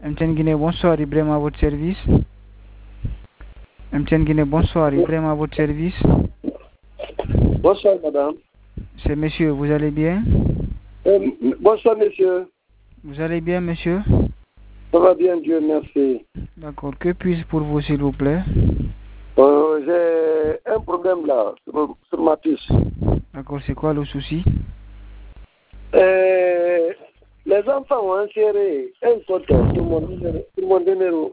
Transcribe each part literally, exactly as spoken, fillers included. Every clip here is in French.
M T N Guinée, bonsoir, Ibrahim à votre service. M T N Guinée, bonsoir, Ibrahim à votre service. Bonsoir, madame. C'est monsieur, vous allez bien? Euh, bonsoir, monsieur. Vous allez bien, monsieur? Ça va bien, Dieu merci. D'accord, que puis-je pour vous, s'il vous plaît? Euh, j'ai un problème là, sur, sur ma puce. D'accord, c'est quoi le souci? Euh, les enfants ont inséré un code sur mon numéro. Sur mon numéro.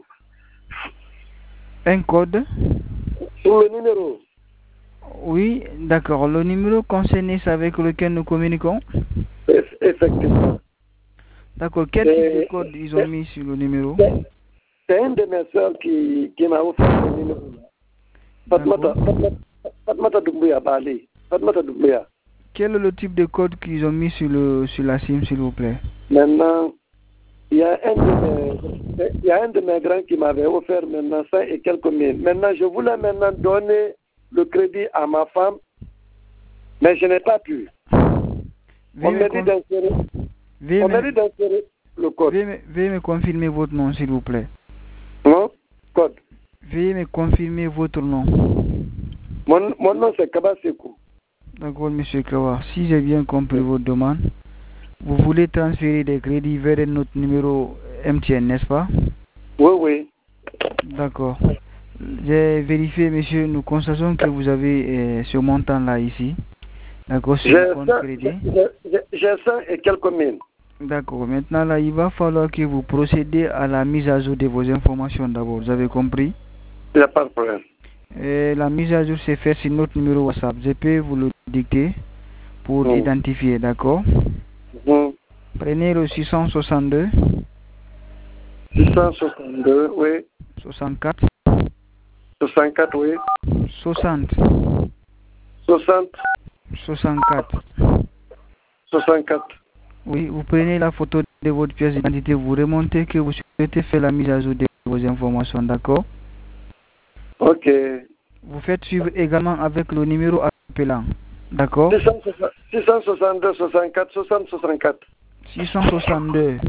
Un code? Sur le numéro. Oui, d'accord. Le numéro concerné, c'est avec lequel nous communiquons? Effectivement. D'accord. Quel type de code ils ont mis sur le numéro? C'est une de mes soeurs qui, qui m'a offert le numéro. Fatmata, Fatmata Doumbouya Bali. Fatmata Doumbouya. Quel est le type de code qu'ils ont mis sur, le, sur la SIM, s'il vous plaît? Maintenant, il y a un de mes, il y a un de mes grands qui m'avait offert maintenant cent et quelques mille. Maintenant, je voulais maintenant donner le crédit à ma femme, mais je n'ai pas pu. On m'a dit d'insérer, on m'a dit d'insérer le code. Veuillez me, veuillez me confirmer votre nom, s'il vous plaît. Non? Code. Veuillez me confirmer votre nom. Mon, mon nom, c'est Kaba Sekou. D'accord, monsieur Kawa. Si j'ai bien compris votre demande, vous voulez transférer des crédits vers notre numéro M T N, n'est-ce pas? Oui, oui. D'accord. J'ai vérifié, monsieur, nous constatons que vous avez euh, ce montant-là ici. D'accord, sur le compte crédit. J'ai cent et quelques mille. D'accord. Maintenant, là, il va falloir que vous procédez à la mise à jour de vos informations d'abord. Vous avez compris? Il n'y a pas de problème. Et la mise à jour, c'est fait sur notre numéro WhatsApp. Je peux vous le dicter pour mmh. identifier, d'accord? Mmh. Prenez le six cent soixante-deux. six cent soixante-deux, oui. soixante-quatre. soixante-quatre, oui. soixante. soixante. soixante-quatre. soixante-quatre. Oui, vous prenez la photo de votre pièce d'identité, vous remontez que vous souhaitez faire la mise à jour de vos informations, d'accord? Ok. Vous faites suivre également avec le numéro appelant, d'accord? six cent soixante-deux, soixante-quatre, soixante, soixante-quatre. six cent soixante-deux.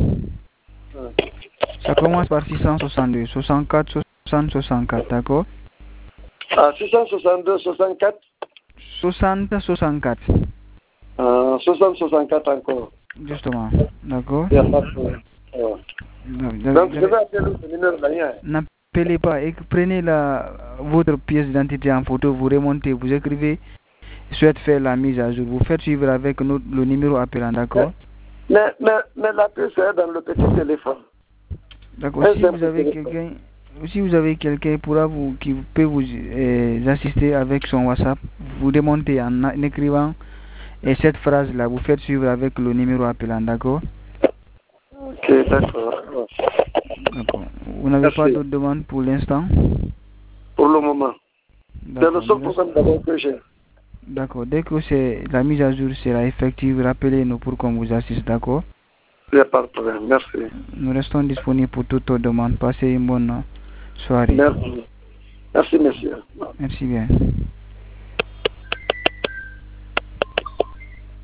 Ça commence par six cent soixante-deux, soixante-quatre, soixante, soixante-quatre, d'accord? Ah, six cent soixante-deux, soixante-quatre. soixante, soixante-quatre. Ah, soixante, soixante-quatre encore. Justement, d'accord? Il n'y a pas de problème. Donc, je vais appeler le numéro là. N'appelez pas et prenez la, votre pièce d'identité en photo, vous remontez, vous écrivez, souhaite faire la mise à jour. Vous faites suivre avec notre, le numéro appelant, d'accord? Mais, mais, mais la puce est dans le petit téléphone. D'accord, si vous avez quelqu'un... Si vous avez quelqu'un pourra vous, qui peut vous euh, assister avec son WhatsApp, vous remontez en, en écrivant et cette phrase-là, vous faites suivre avec le numéro appelant, d'accord? Ok, d'accord. D'accord. Vous n'avez pas d'autres demandes pour l'instant? Pour le moment. C'est le seul problème d'abord que j'ai. D'accord. Dès que c'est, la mise à jour sera effective, rappelez-nous pour qu'on vous assiste, d'accord? Il n'y a pas de problème. Merci. Nous restons disponibles pour toutes vos demandes. Passez une bonne soirée. Merci. Merci, monsieur. Merci bien.